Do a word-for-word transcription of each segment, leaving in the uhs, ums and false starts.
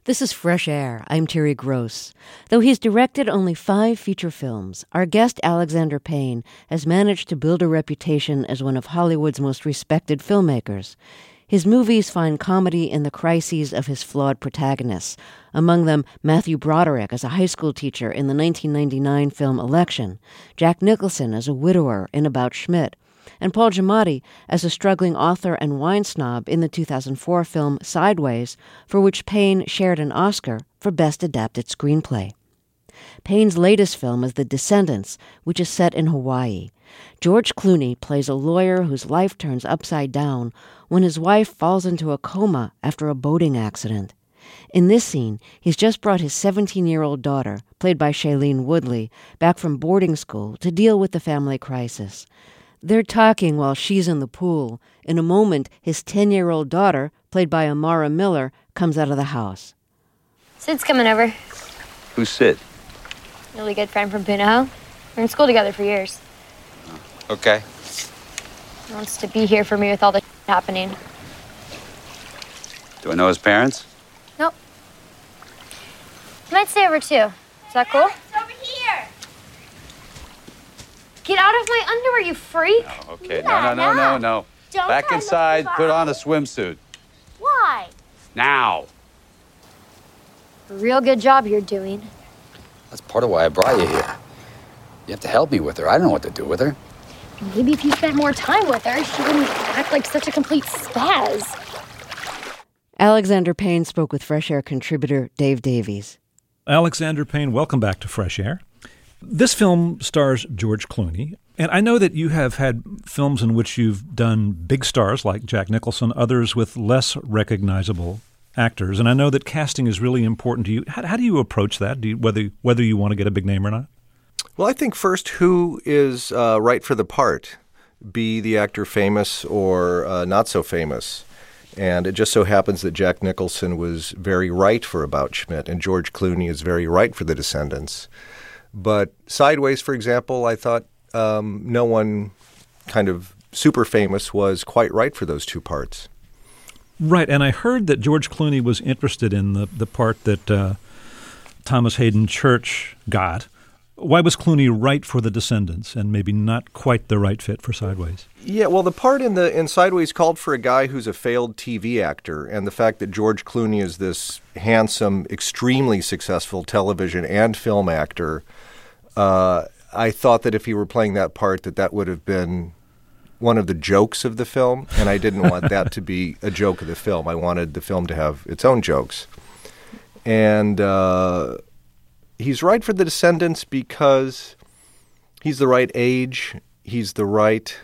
This is Fresh Air. I'm Terry Gross. Though he's directed only five feature films, our guest Alexander Payne has managed to build a reputation as one of Hollywood's most respected filmmakers. His movies find comedy in the crises of his flawed protagonists, among them Matthew Broderick as a high school teacher in the nineteen ninety-nine film Election, Jack Nicholson as a widower in About Schmidt, and Paul Giamatti as a struggling author and wine snob in the two thousand four film Sideways, for which Payne shared an Oscar for Best Adapted Screenplay. Payne's latest film is The Descendants, which is set in Hawaii. George Clooney plays a lawyer whose life turns upside down when his wife falls into a coma after a boating accident. In this scene, he's just brought his seventeen-year-old daughter, played by Shailene Woodley, back from boarding school to deal with the family crisis. They're talking while she's in the pool. In a moment, his ten-year-old daughter, played by Amara Miller, comes out of the house. Sid's coming over. Who's Sid? Really good friend from Punahou. We're in school together for years. Okay. He wants to be here for me with all the happening. Do I know his parents? Nope. He might stay over too. Is that cool? It's over here. Get out of my underwear, you freak! No, okay. No, no, no, no, no. Don't Back try inside. looking Put on a far. swimsuit. Why? Now. A real good job you're doing. That's part of why I brought you here. You have to help me with her. I don't know what to do with her. Maybe if you spent more time with her, she wouldn't act like such a complete spaz. Alexander Payne spoke with Fresh Air contributor Dave Davies. Alexander Payne, welcome back to Fresh Air. This film stars George Clooney, and I know that you have had films in which you've done big stars like Jack Nicholson, others with less recognizable actors, and I know that casting is really important to you. How, how do you approach that, do you, whether whether you want to get a big name or not? Well, I think first, who is uh, right for the part? Be the actor famous or uh, not so famous? And it just so happens that Jack Nicholson was very right for About Schmidt, and George Clooney is very right for The Descendants. But Sideways, for example, I thought um, no one kind of super famous was quite right for those two parts. Right, and I heard that George Clooney was interested in the, the part that uh, Thomas Hayden Church got. Why was Clooney right for The Descendants and maybe not quite the right fit for Sideways? Yeah, well, the part in the in Sideways called for a guy who's a failed T V actor, and the fact that George Clooney is this handsome, extremely successful television and film actor, uh, I thought that if he were playing that part, that that would have been one of the jokes of the film, and I didn't want that to be a joke of the film. I wanted the film to have its own jokes. And uh, he's right for The Descendants because he's the right age, he's the right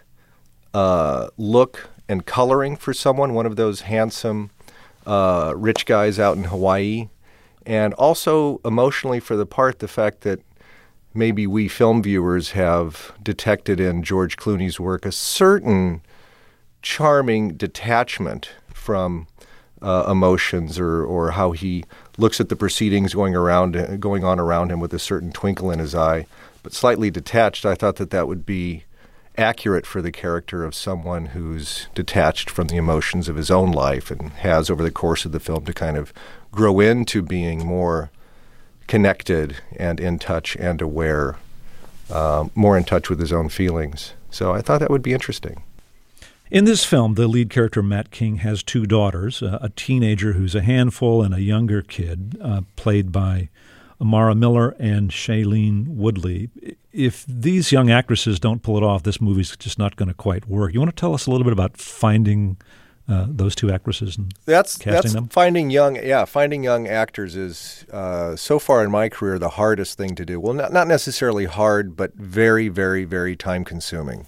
uh, look and coloring for someone, one of those handsome, uh, rich guys out in Hawaii, and also emotionally for the part, the fact that maybe we film viewers have detected in George Clooney's work a certain charming detachment from uh, emotions or, or how he looks at the proceedings going around, going on around him with a certain twinkle in his eye, but slightly detached. I thought that that would be accurate for the character of someone who's detached from the emotions of his own life and has, over the course of the film, to kind of grow into being more connected and in touch and aware, uh, more in touch with his own feelings. So I thought that would be interesting. In this film, the lead character, Matt King, has two daughters, uh, a teenager who's a handful and a younger kid, uh, played by Amara Miller and Shailene Woodley. If these young actresses don't pull it off, this movie's just not going to quite work. You want to tell us a little bit about finding uh, those two actresses and that's, casting that's them? Finding young, yeah, finding young actors is, uh, so far in my career, the hardest thing to do. Well, not, not necessarily hard, but very, very, very time-consuming.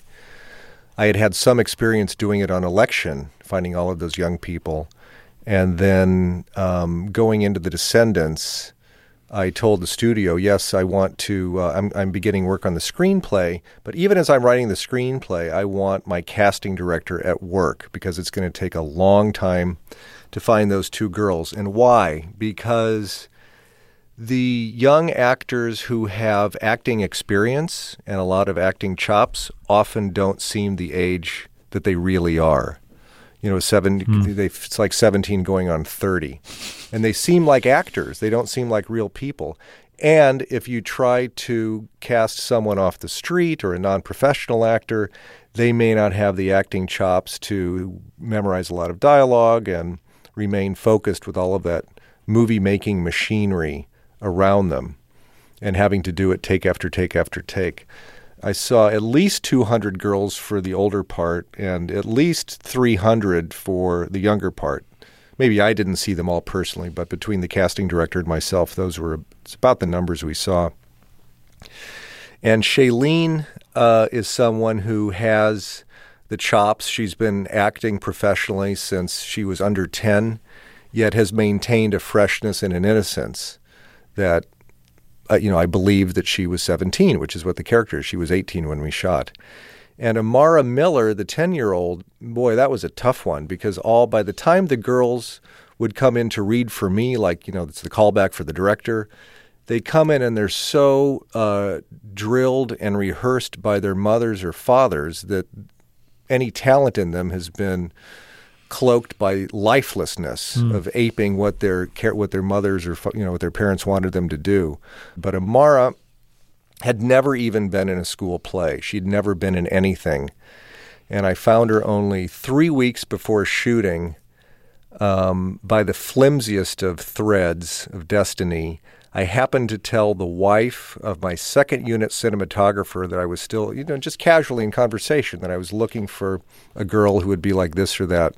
I had had some experience doing it on Election, finding all of those young people. And then um, going into The Descendants, I told the studio, yes, I want to, uh, I'm, I'm beginning work on the screenplay, but even as I'm writing the screenplay, I want my casting director at work because it's going to take a long time to find those two girls. And why? Because the young actors who have acting experience and a lot of acting chops often don't seem the age that they really are. You know, seven. Mm. They, it's like seventeen going on thirty, and they seem like actors. They don't seem like real people. And if you try to cast someone off the street or a non-professional actor, they may not have the acting chops to memorize a lot of dialogue and remain focused with all of that movie-making machinery around them, and having to do it take after take after take. I saw at least two hundred girls for the older part and at least three hundred for the younger part. Maybe I didn't see them all personally, but between the casting director and myself, those were it's about the numbers we saw. And Shailene uh, is someone who has the chops. She's been acting professionally since she was under ten, yet has maintained a freshness and an innocence that Uh, you know, I believe that she was seventeen, which is what the character is. She was eighteen when we shot. And Amara Miller, the ten-year-old, boy, that was a tough one because all by the time the girls would come in to read for me, like, you know, it's the callback for the director, they come in and they're so uh, drilled and rehearsed by their mothers or fathers that any talent in them has been cloaked by lifelessness mm. of aping what their what their mothers or you know what their parents wanted them to do. But Amara had never even been in a school play. She'd never been in anything, and I found her only three weeks before shooting. Um, by the flimsiest of threads of destiny, I happened to tell the wife of my second unit cinematographer that I was still, you know, just casually in conversation, that I was looking for a girl who would be like this or that.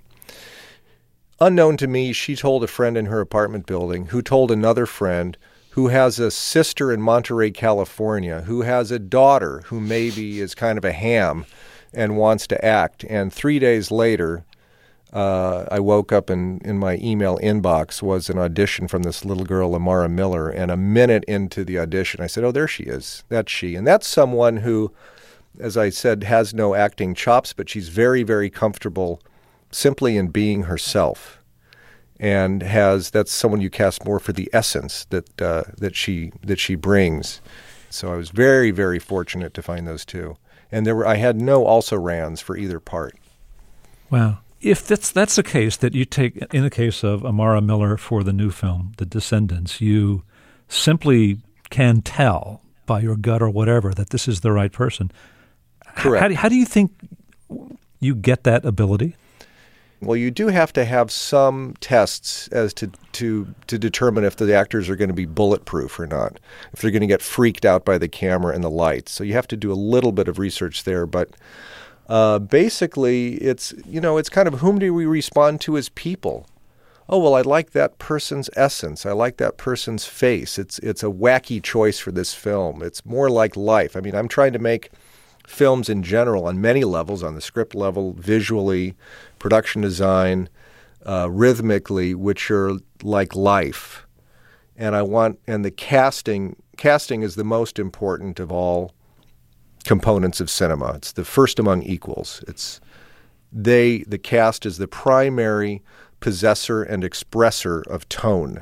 Unknown to me, she told a friend in her apartment building, who told another friend, who has a sister in Monterey, California, who has a daughter who maybe is kind of a ham and wants to act. And three days later, uh, I woke up and in my email inbox was an audition from this little girl, Amara Miller. And a minute into the audition, I said, oh, there she is. That's she. And that's someone who, as I said, has no acting chops, but she's very, very comfortable simply in being herself, and has that's someone you cast more for the essence that uh, that she that she brings. So I was very, very fortunate to find those two, and there were I had no also-rans for either part. Wow! If that's that's the case, that you take in the case of Amara Miller for the new film, The Descendants, you simply can tell by your gut or whatever that this is the right person. Correct. How do, how do you think you get that ability? Well, you do have to have some tests as to, to, to determine if the actors are going to be bulletproof or not, if they're going to get freaked out by the camera and the lights. So you have to do a little bit of research there. But uh, basically, it's, you know, it's kind of whom do we respond to as people? Oh, well, I like that person's essence. I like that person's face. It's, it's a wacky choice for this film. It's more like life. I mean, I'm trying to make films in general on many levels, on the script level, visually, production design, uh, rhythmically, which are like life. And I want, and the casting, casting is the most important of all components of cinema. It's the first among equals. It's they, the cast is the primary possessor and expressor of tone.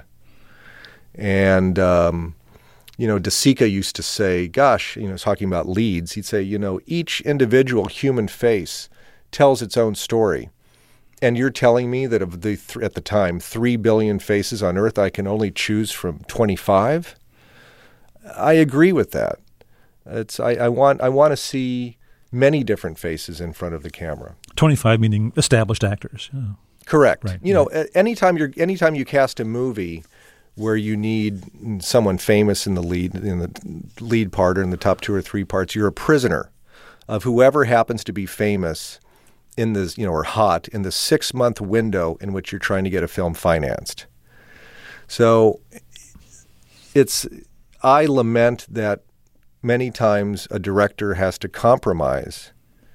And, um, you know, De Sica used to say, gosh, you know, talking about leads, he'd say, you know, each individual human face tells its own story. And you're telling me that of the, th- at the time, three billion faces on Earth, I can only choose from twenty-five? I agree with that. It's I, I want I want to see many different faces in front of the camera. twenty-five meaning established actors. Yeah. Correct. Right, you know, right. anytime you're anytime you cast a movie where you need someone famous in the lead in the lead part or in the top two or three parts, you're a prisoner of whoever happens to be famous in this, you know, or hot in the six-month window in which you're trying to get a film financed. So it's I lament that many times a director has to compromise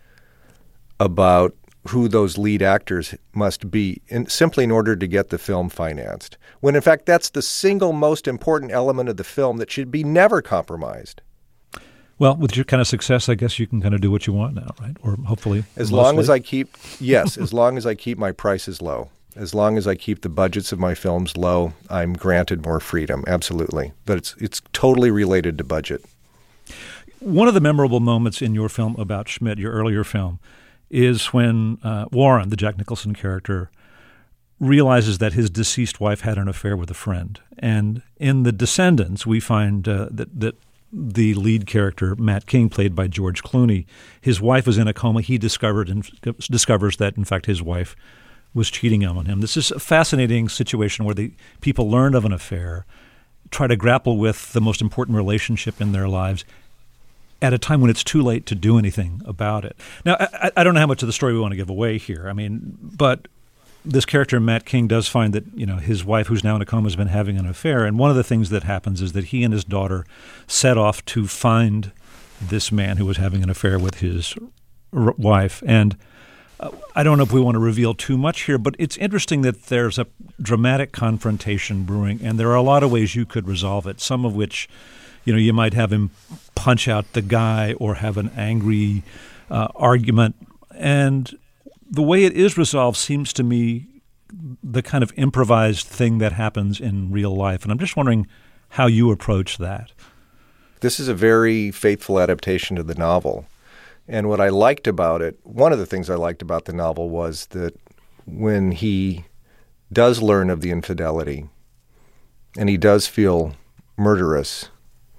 about who those lead actors must be in, simply in order to get the film financed, when in fact that's the single most important element of the film that should be never compromised. Well, with your kind of success, I guess you can kind of do what you want now, right? Or hopefully As mostly. long as I keep, yes, as long as I keep my prices low, as long as I keep the budgets of my films low, I'm granted more freedom, absolutely. But it's it's totally related to budget. One of the memorable moments in your film about Schmidt, your earlier film, is when uh, Warren, the Jack Nicholson character, realizes that his deceased wife had an affair with a friend. And in The Descendants, we find uh, that, that the lead character, Matt King, played by George Clooney, his wife was in a coma. He discovered and discovers that, in fact, his wife was cheating on him. This is a fascinating situation where the people learn of an affair, try to grapple with the most important relationship in their lives at a time when it's too late to do anything about it. Now, I, I don't know how much of the story we want to give away here. I mean, but this character, Matt King, does find that, you know, his wife, who's now in a coma, has been having an affair. And one of the things that happens is that he and his daughter set off to find this man who was having an affair with his r- wife. And uh, I don't know if we want to reveal too much here, but it's interesting that there's a dramatic confrontation brewing, and there are a lot of ways you could resolve it, some of which, you know, you might have him punch out the guy or have an angry uh, argument. And the way it is resolved seems to me the kind of improvised thing that happens in real life. And I'm just wondering how you approach that. This is a very faithful adaptation to the novel. And what I liked about it, one of the things I liked about the novel was that when he does learn of the infidelity and he does feel murderous,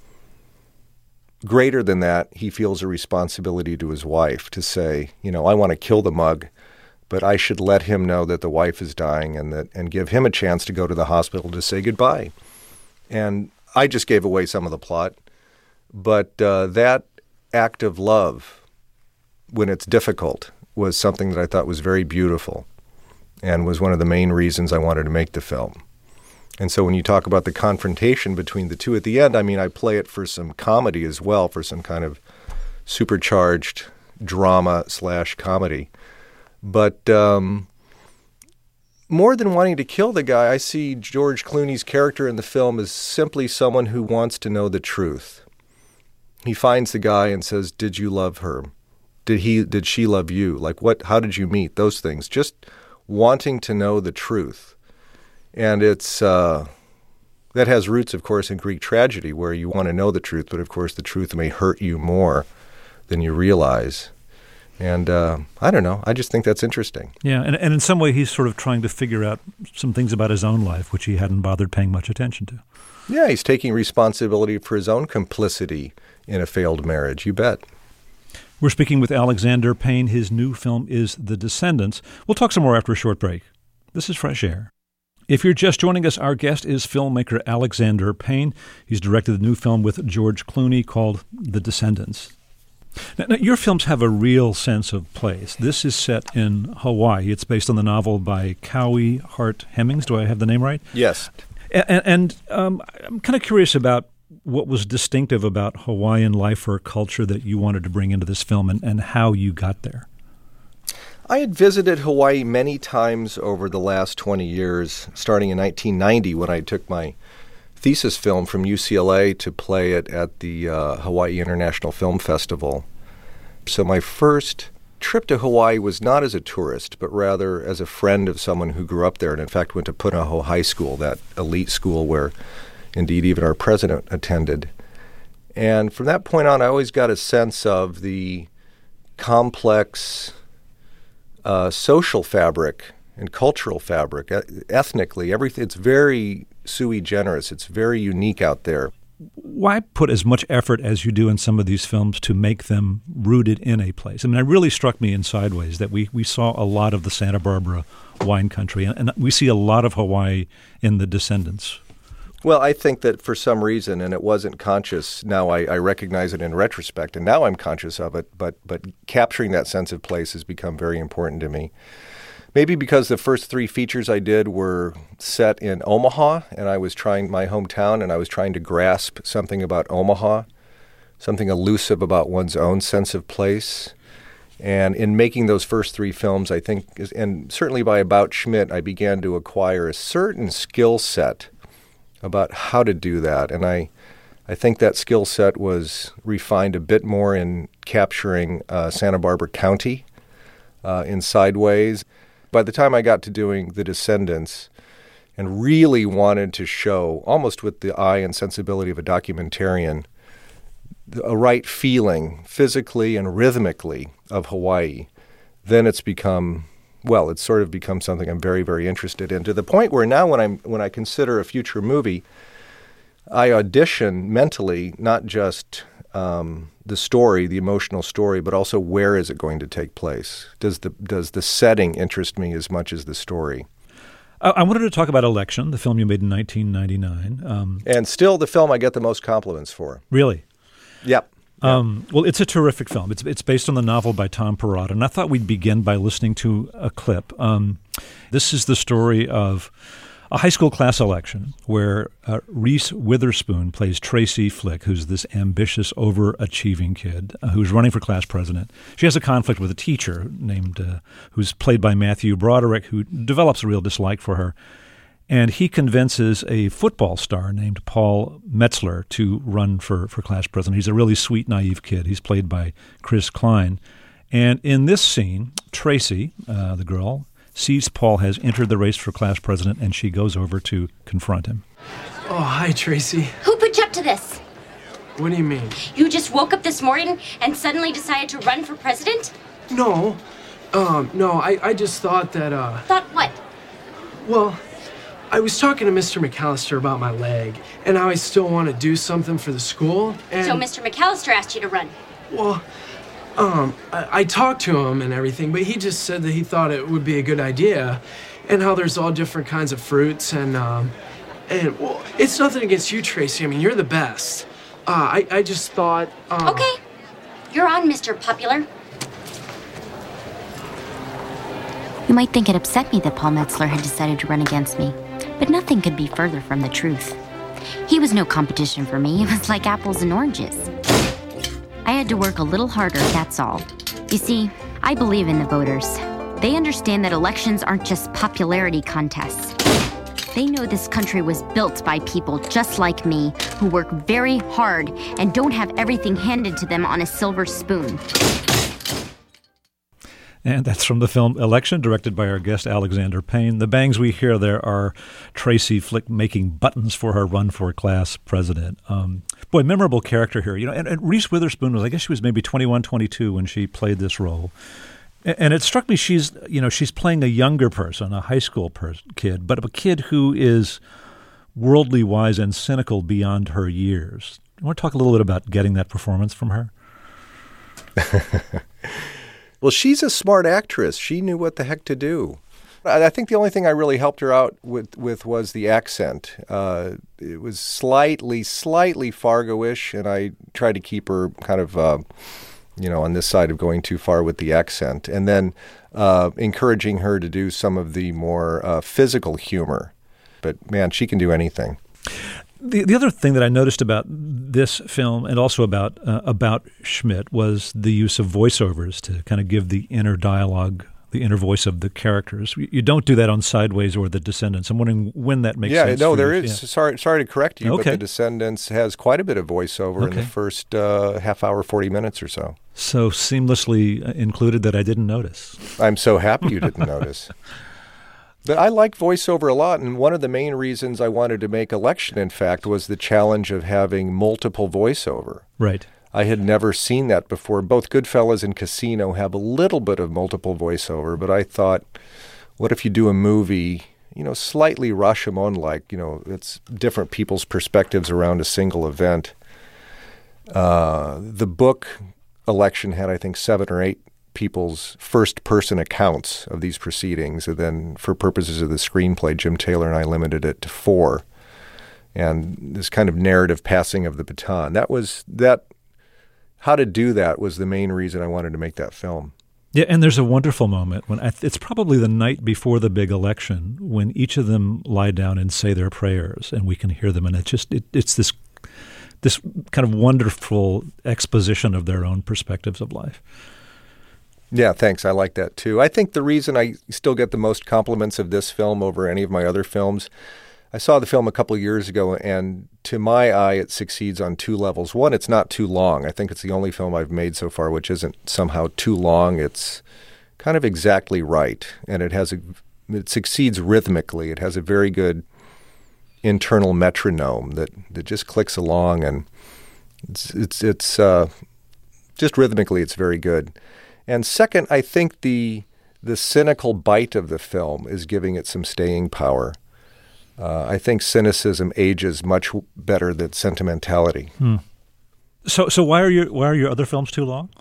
greater than that, he feels a responsibility to his wife to say, you know, I want to kill the mug, but I should let him know that the wife is dying and that and give him a chance to go to the hospital to say goodbye. And I just gave away some of the plot, but uh, that act of love, when it's difficult, was something that I thought was very beautiful and was one of the main reasons I wanted to make the film. And so when you talk about the confrontation between the two at the end, I mean, I play it for some comedy as well, for some kind of supercharged drama slash comedy. But um, more than wanting to kill the guy, I see George Clooney's character in the film as simply someone who wants to know the truth. He finds the guy and says, did you love her? Did he? Did she love you? Like, what? How did you meet? Those things. Just wanting to know the truth. And it's uh, that has roots, of course, in Greek tragedy, where you want to know the truth, but of course the truth may hurt you more than you realize. And uh, I don't know. I just think that's interesting. Yeah, and, and in some way he's sort of trying to figure out some things about his own life, which he hadn't bothered paying much attention to. Yeah, he's taking responsibility for his own complicity in a failed marriage. You bet. We're speaking with Alexander Payne. His new film is The Descendants. We'll talk some more after a short break. This is Fresh Air. If you're just joining us, our guest is filmmaker Alexander Payne. He's directed the new film with George Clooney called The Descendants. Now, now, your films have a real sense of place. This is set in Hawaii. It's based on the novel by Cowie Hart Hemmings. Do I have the name right? Yes. And, and um, I'm kind of curious about what was distinctive about Hawaiian life or culture that you wanted to bring into this film and, and how you got there. I had visited Hawaii many times over the last twenty years, starting in nineteen ninety when I took my thesis film from U C L A to play it at the uh, Hawaii International Film Festival. So my first trip to Hawaii was not as a tourist, but rather as a friend of someone who grew up there and in fact went to Punahou High School, that elite school where indeed even our president attended. And from that point on, I always got a sense of the complex uh, social fabric and cultural fabric, ethnically, everything. It's very sui generis. It's very unique out there. Why put as much effort as you do in some of these films to make them rooted in a place? I mean, it really struck me in Sideways that we, we saw a lot of the Santa Barbara wine country, and, and we see a lot of Hawaii in The Descendants. Well, I think that for some reason, and it wasn't conscious, now I, I recognize it in retrospect, and now I'm conscious of it, but but capturing that sense of place has become very important to me. Maybe because the first three features I did were set in Omaha, and I was trying, my hometown, and I was trying to grasp something about Omaha, something elusive about one's own sense of place. And in making those first three films, I think, and certainly by About Schmidt, I began to acquire a certain skill set about how to do that. And I I think that skill set was refined a bit more in capturing uh, Santa Barbara County uh, in Sideways. By the time I got to doing The Descendants and really wanted to show, almost with the eye and sensibility of a documentarian, a right feeling physically and rhythmically of Hawaii, then it's become, well, it's sort of become something I'm very, very interested in, to the point where now when I'm when I consider a future movie, I audition mentally not just um, the story, the emotional story, but also where is it going to take place? Does the does the setting interest me as much as the story? I, I wanted to talk about Election, the film you made in nineteen ninety-nine. Um, and still the film I get the most compliments for. Really? Yep. Um, well, it's a terrific film. It's it's based on the novel by Tom Perrotta, and I thought we'd begin by listening to a clip. Um, this is the story of a high school class election where uh, Reese Witherspoon plays Tracy Flick, who's this ambitious, overachieving kid uh, who's running for class president. She has a conflict with a teacher named uh, who's played by Matthew Broderick, who develops a real dislike for her. And he convinces a football star named Paul Metzler to run for, for class president. He's a really sweet, naive kid. He's played by Chris Klein. And in this scene, Tracy, uh, the girl, sees Paul has entered the race for class president, and she goes over to confront him. Oh, hi, Tracy. Who put you up to this? What do you mean? You just woke up this morning and suddenly decided to run for president? No. Um, no, I, I just thought that, uh... Thought what? Well... I was talking to Mister McAllister about my leg, and how I still want to do something for the school, and... So Mister McAllister asked you to run? Well, um, I, I talked to him and everything, but he just said that he thought it would be a good idea, and how there's all different kinds of fruits, and, um... And, well, it's nothing against you, Tracy. I mean, you're the best. Uh, I, I just thought, uh... Okay. You're on, Mister Popular. You might think it upset me that Paul Metzler had decided to run against me. But nothing could be further from the truth. He was no competition for me. It was like apples and oranges. I had to work a little harder, that's all. You see, I believe in the voters. They understand that elections aren't just popularity contests. They know this country was built by people just like me, who work very hard and don't have everything handed to them on a silver spoon. And that's from the film Election, directed by our guest Alexander Payne. The bangs we hear there are Tracy Flick making buttons for her run for class president. Um, boy, memorable character here. You know, and, and Reese Witherspoon was, I guess she was maybe twenty-one, twenty-two when she played this role. And, and it struck me she's, you know, she's playing a younger person, a high school pers- kid, but a kid who is worldly wise and cynical beyond her years. You want to talk a little bit about getting that performance from her? Well, she's a smart actress. She knew what the heck to do. I think the only thing I really helped her out with, with was the accent. Uh, it was slightly, slightly Fargo-ish, and I tried to keep her kind of, uh, you know, on this side of going too far with the accent. And then uh, encouraging her to do some of the more uh, physical humor. But, man, she can do anything. The the other thing that I noticed about this film and also about uh, about Schmidt was the use of voiceovers to kind of give the inner dialogue, the inner voice of the characters. You don't do that on Sideways or The Descendants. I'm wondering when that makes yeah, sense. Yeah, no, for there you. is. Yeah. Sorry, sorry to correct you, okay. but The Descendants has quite a bit of voiceover okay. in the first uh, half hour, forty minutes or so. So seamlessly included that I didn't notice. I'm so happy you didn't notice. But I like voiceover a lot, and one of the main reasons I wanted to make Election, in fact, was the challenge of having multiple voiceover. Right. I had never seen that before. Both Goodfellas and Casino have a little bit of multiple voiceover, but I thought, what if you do a movie, you know, slightly Rashomon-like, you know, it's different people's perspectives around a single event. Uh, the book Election had, I think, seven or eight people's first-person accounts of these proceedings, and then for purposes of the screenplay, Jim Taylor and I limited it to four. And this kind of narrative passing of the baton, that was that. How to do that was the main reason I wanted to make that film. Yeah, and there's a wonderful moment when I th- it's probably the night before the big election when each of them lie down and say their prayers, and we can hear them, and it just it, it's this this kind of wonderful exposition of their own perspectives of life. Yeah, thanks. I like that too. I think the reason I still get the most compliments of this film over any of my other films, I saw the film a couple of years ago, and to my eye, it succeeds on two levels. One, it's not too long. I think it's the only film I've made so far which isn't somehow too long. It's kind of exactly right, and it has a, it succeeds rhythmically. It has a very good internal metronome that, that just clicks along, and it's it's it's uh, just rhythmically, it's very good. And second, I think the the cynical bite of the film is giving it some staying power. Uh, I think cynicism ages much better than sentimentality. Hmm. So, so why are your why are your other films too long?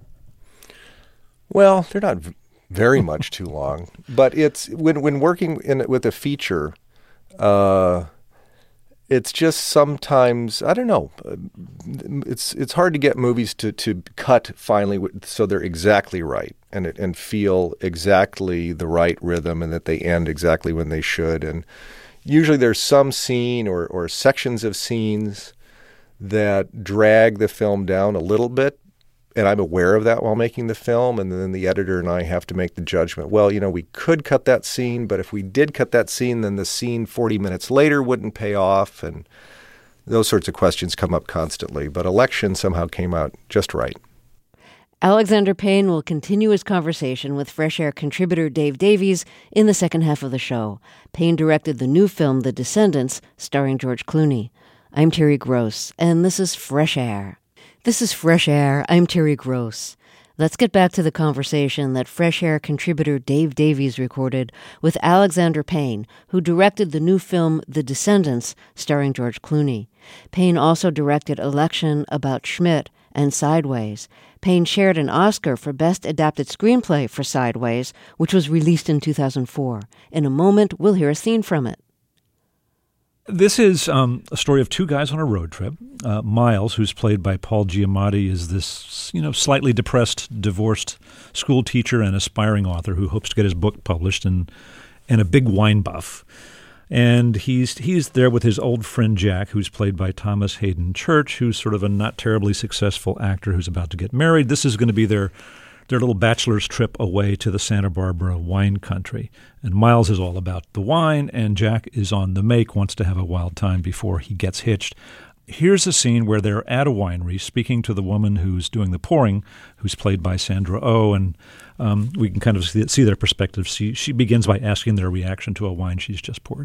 Well, they're not v- very much too long, but it's when when working in with a feature, uh, it's just sometimes I don't know. It's it's hard to get movies to, to cut finally so they're exactly right and it, and feel exactly the right rhythm and that they end exactly when they should. And usually there's some scene or or sections of scenes that drag the film down a little bit, and I'm aware of that while making the film, and then the editor and I have to make the judgment, well, you know, we could cut that scene, but if we did cut that scene, then the scene forty minutes later wouldn't pay off, and those sorts of questions come up constantly. But Election somehow came out just right. Alexander Payne will continue his conversation with Fresh Air contributor Dave Davies in the second half of the show. Payne directed the new film The Descendants, starring George Clooney. I'm Terry Gross, and this is Fresh Air. This is Fresh Air. I'm Terry Gross. Let's get back to the conversation that Fresh Air contributor Dave Davies recorded with Alexander Payne, who directed the new film The Descendants, starring George Clooney. Payne also directed Election, About Schmidt, and Sideways. Payne shared an Oscar for Best Adapted Screenplay for Sideways, which was released in two thousand four. In a moment, we'll hear a scene from it. This is um, a story of two guys on a road trip. Uh, Miles, who's played by Paul Giamatti, is this, you know, slightly depressed, divorced school teacher and aspiring author who hopes to get his book published, and and a big wine buff. And he's he's there with his old friend Jack, who's played by Thomas Hayden Church, who's sort of a not terribly successful actor who's about to get married. This is going to be their their little bachelor's trip away to the Santa Barbara wine country. And Miles is all about the wine, and Jack is on the make, wants to have a wild time before he gets hitched. Here's a scene where they're at a winery speaking to the woman who's doing the pouring, who's played by Sandra Oh, and um, we can kind of see, see their perspective. She, she begins by asking their reaction to a wine she's just poured.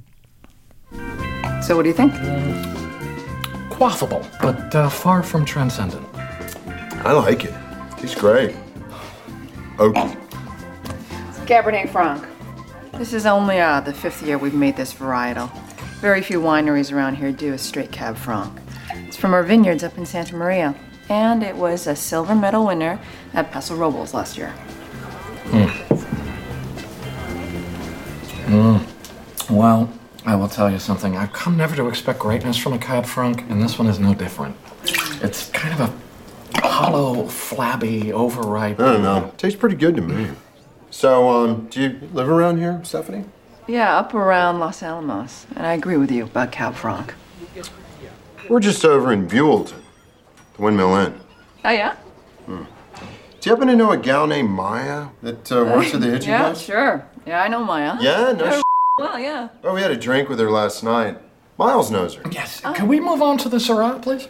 So what do you think? Quaffable, but uh, far from transcendent. I like it. He's great. Oaky. It's Cabernet Franc. This is only uh, the fifth year we've made this varietal. Very few wineries around here do a straight Cab Franc. It's from our vineyards up in Santa Maria, and it was a silver medal winner at Paso Robles last year. Mm. Mm. Well, I will tell you something. I've come never to expect greatness from a Cab Franc, and this one is no different. It's kind of a hollow, flabby, overripe. I don't know. Tastes pretty good to me. So, um, do you live around here, Stephanie? Yeah, up around Los Alamos. And I agree with you about Cab Franc. We're just over in Buellton, the Windmill Inn. Oh, yeah? Hmm. Do you happen to know a gal named Maya that uh, works at the Hitchy Yeah, House? sure. Yeah, I know Maya. Yeah? No Yeah, sh**. Well, yeah. Oh, we had a drink with her last night. Miles knows her. Yes. Can we move on to the Syrah, please?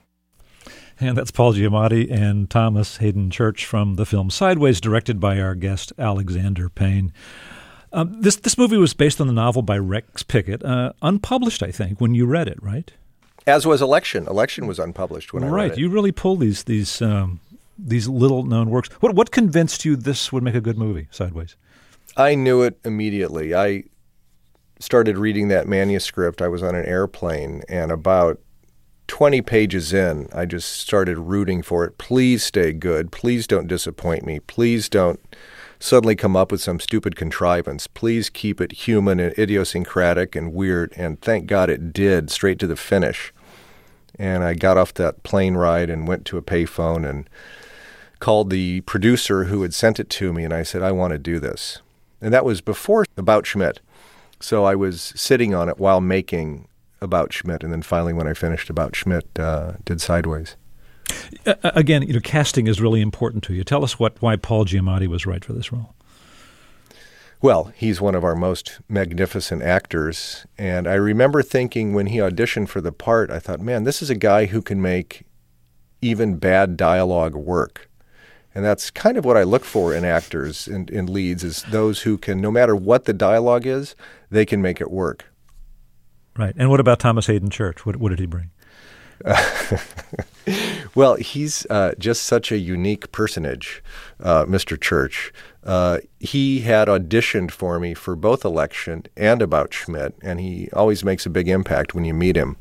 And that's Paul Giamatti and Thomas Hayden Church from the film Sideways, directed by our guest Alexander Payne. Um, this this movie was based on the novel by Rex Pickett, uh, unpublished, I think, when you read it, right? As was Election. Election was unpublished when I read Right. it. You really pull these these um, these little known works. What what convinced you this would make a good movie, Sideways? I knew it immediately. I started reading that manuscript. I was on an airplane, and about twenty pages in, I just started rooting for it. Please stay good. Please don't disappoint me. Please don't suddenly come up with some stupid contrivance. Please keep it human and idiosyncratic and weird. And thank God it did, straight to the finish. And I got off that plane ride and went to a payphone and called the producer who had sent it to me, and I said, I want to do this. And that was before About Schmidt. So I was sitting on it while making About Schmidt, and then finally when I finished About Schmidt, uh, did Sideways. Uh, again, you know, casting is really important to you. Tell us what why Paul Giamatti was right for this role. Well, he's one of our most magnificent actors, and I remember thinking when he auditioned for the part, I thought, man, this is a guy who can make even bad dialogue work. And that's kind of what I look for in actors, in, in leads, is those who can, no matter what the dialogue is, they can make it work. Right. And what about Thomas Hayden Church? What, what did he bring? Well, he's uh, just such a unique personage, uh, Mister Church. Uh, he had auditioned for me for both Election and About Schmidt, and he always makes a big impact when you meet him.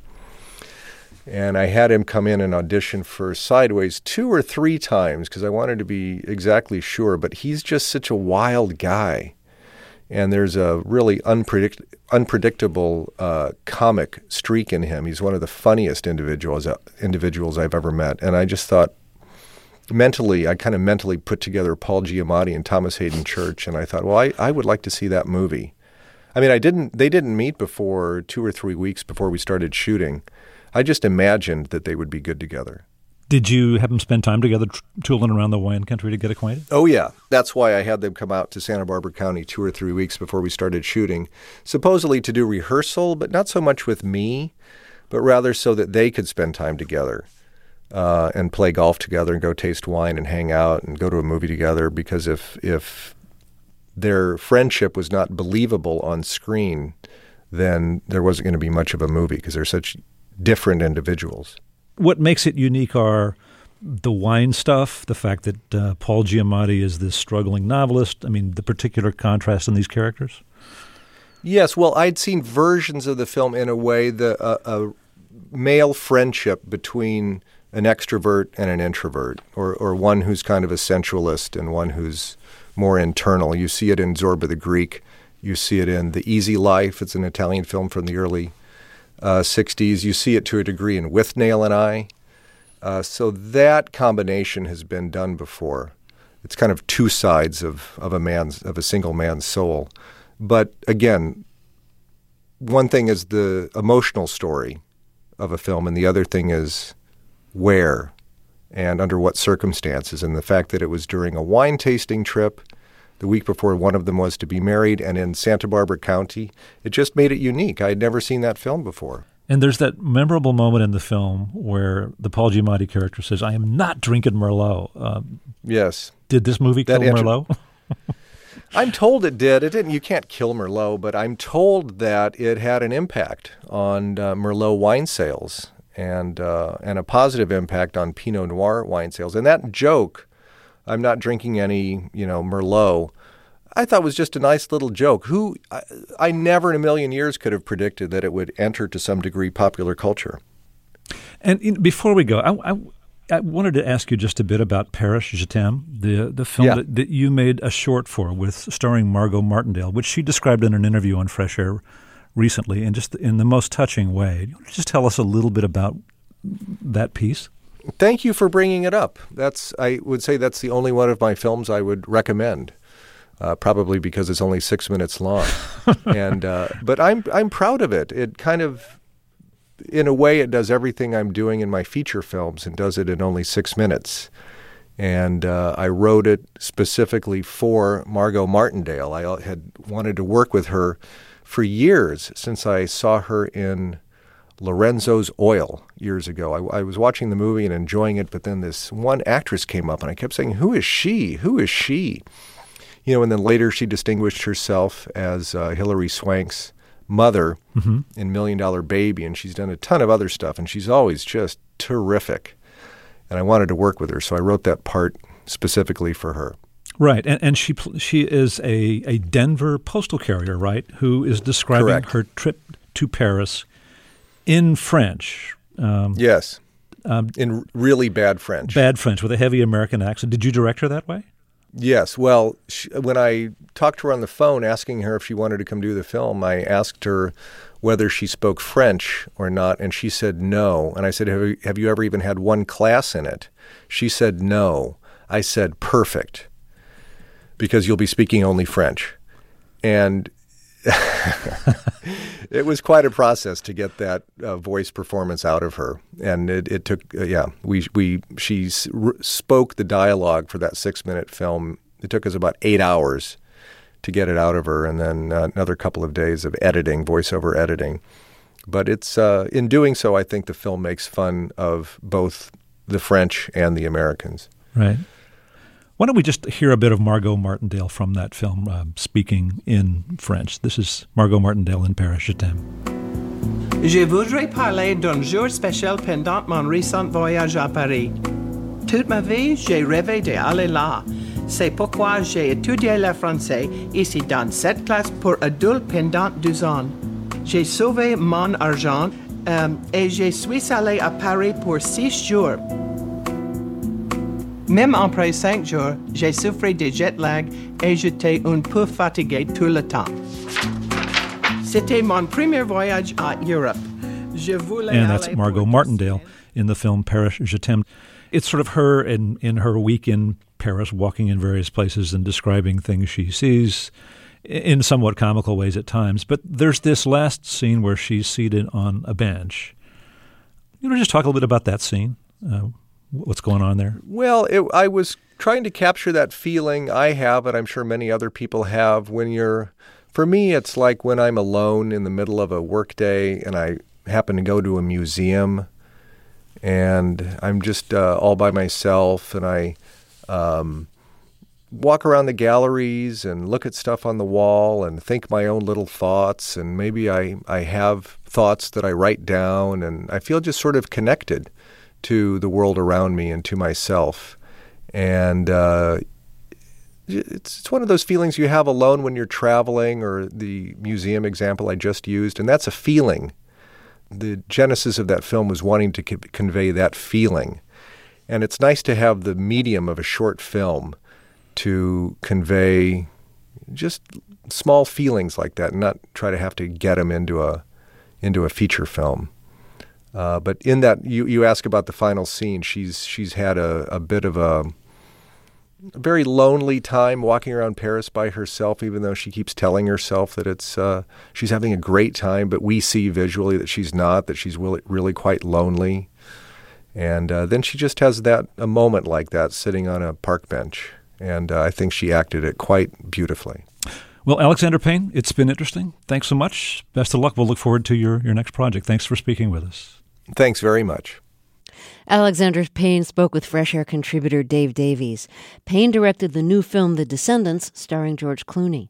And I had him come in and audition for Sideways two or three times because I wanted to be exactly sure, but he's just such a wild guy. And there's a really unpredict- unpredictable uh, comic streak in him. He's one of the funniest individuals uh, individuals I've ever met. And I just thought, mentally, I kind of mentally put together Paul Giamatti and Thomas Hayden Church, and I thought, well, I, I would like to see that movie. I mean, I didn't. They didn't meet before two or three weeks before we started shooting. I just imagined that they would be good together. Did you have them spend time together t- tooling around the wine country to get acquainted? Oh, yeah. That's why I had them come out to Santa Barbara County two or three weeks before we started shooting, supposedly to do rehearsal, but not so much with me, but rather so that they could spend time together uh, and play golf together and go taste wine and hang out and go to a movie together, because if if their friendship was not believable on screen, then there wasn't going to be much of a movie because they're such different individuals. What makes it unique are the wine stuff, the fact that uh, Paul Giamatti is this struggling novelist. I mean, the particular contrast in these characters. Yes, well, I'd seen versions of the film in a way, the uh, a male friendship between an extrovert and an introvert, or, or one who's kind of a sensualist and one who's more internal. You see it in Zorba the Greek. You see it in The Easy Life. It's an Italian film from the early Uh, sixties. You see it to a degree in Withnail and I. Uh, so that combination has been done before. It's kind of two sides of, of a man's of a single man's soul. But again, one thing is the emotional story of a film, and the other thing is where and under what circumstances. And the fact that it was during a wine tasting trip the week before one of them was to be married, and in Santa Barbara County, it just made it unique. I had never seen that film before. And there's that memorable moment in the film where the Paul Giamatti character says, "I am not drinking Merlot." Uh, yes. Did this movie that kill inter- Merlot? I'm told it did. It didn't. You can't kill Merlot, but I'm told that it had an impact on uh, Merlot wine sales and uh, and a positive impact on Pinot Noir wine sales. And that joke, I'm not drinking any, you know, Merlot, I thought was just a nice little joke. Who I, I never in a million years could have predicted that it would enter to some degree popular culture. And in, before we go, I, I, I wanted to ask you just a bit about Paris, Je t'aime, the the film Yeah. that, that you made a short for with starring Margot Martindale, which she described in an interview on Fresh Air recently, and just in the most touching way. You want to just tell us a little bit about that piece? Thank you for bringing it up. That's I would say that's the only one of my films I would recommend, uh, probably because it's only six minutes long. and uh, but I'm I'm proud of it. It kind of, in a way, it does everything I'm doing in my feature films and does it in only six minutes. And uh, I wrote it specifically for Margot Martindale. I had wanted to work with her for years since I saw her in Lorenzo's Oil years ago. I, I was watching the movie and enjoying it, but then this one actress came up, and I kept saying, who is she? Who is she? You know, and then later she distinguished herself as uh, Hilary Swank's mother mm-hmm. in Million Dollar Baby, and she's done a ton of other stuff, and she's always just terrific. And I wanted to work with her, so I wrote that part specifically for her. Right, and, and she she is a, a Denver postal carrier, right, who is describing Correct. her trip to Paris in French. Um, yes, um, in really bad French. Bad French with a heavy American accent. Did you direct her that way? Yes. Well, she, when I talked to her on the phone asking her if she wanted to come do the film, I asked her whether she spoke French or not, and she said no. And I said, have you, have you ever even had one class in it? She said no. I said, perfect, because you'll be speaking only French. And it was quite a process to get that uh, voice performance out of her, and it, it took uh, yeah we we she s- r- spoke the dialogue for that six minute film. It took us about eight hours to get it out of her, and then uh, another couple of days of editing, voiceover editing. But it's uh, in doing so, I think the film makes fun of both the French and the Americans. Right. Why don't we just hear a bit of Margot Martindale from that film, uh, speaking in French. This is Margot Martindale in Paris, Je t'aime. Je voudrais parler d'un jour spécial pendant mon récent voyage à Paris. Toute ma vie, j'ai rêvé d'aller là. C'est pourquoi j'ai étudié le français ici dans cette classe pour adultes pendant deux ans. J'ai sauvé mon argent euh, et je suis allé à Paris pour six jours. Même après cinq jours, j'ai souffert de jet lag et j'étais un peu fatigué tout le temps. C'était mon premier voyage à Europe. Je voulais And that's aller Margot pour Martindale in the film Paris, Je t'aime. It's sort of her in, in her week in Paris, walking in various places and describing things she sees in somewhat comical ways at times. But there's this last scene where she's seated on a bench. You know, just talk a little bit about that scene. Uh, what's going on there? Well, it, I was trying to capture that feeling I have, and I'm sure many other people have, when you're, for me, it's like when I'm alone in the middle of a workday and I happen to go to a museum and I'm just uh, all by myself, and I um, walk around the galleries and look at stuff on the wall and think my own little thoughts, and maybe I, I have thoughts that I write down, and I feel just sort of connected to the world around me and to myself. And uh, it's, it's one of those feelings you have alone when you're traveling, or the museum example I just used, and that's a feeling. The genesis of that film was wanting to co- convey that feeling. And it's nice to have the medium of a short film to convey just small feelings like that, and not try to have to get them into a into a feature film. Uh, but in that, you, you ask about the final scene. She's she's had a, a bit of a, a very lonely time walking around Paris by herself, even though she keeps telling herself that it's uh, she's having a great time. But we see visually that she's not, that she's really, really quite lonely. And uh, then she just has that a moment like that sitting on a park bench. And uh, I think she acted it quite beautifully. Well, Alexander Payne, it's been interesting. Thanks so much. Best of luck. We'll look forward to your, your next project. Thanks for speaking with us. Thanks very much. Alexander Payne spoke with Fresh Air contributor Dave Davies. Payne directed the new film The Descendants, starring George Clooney.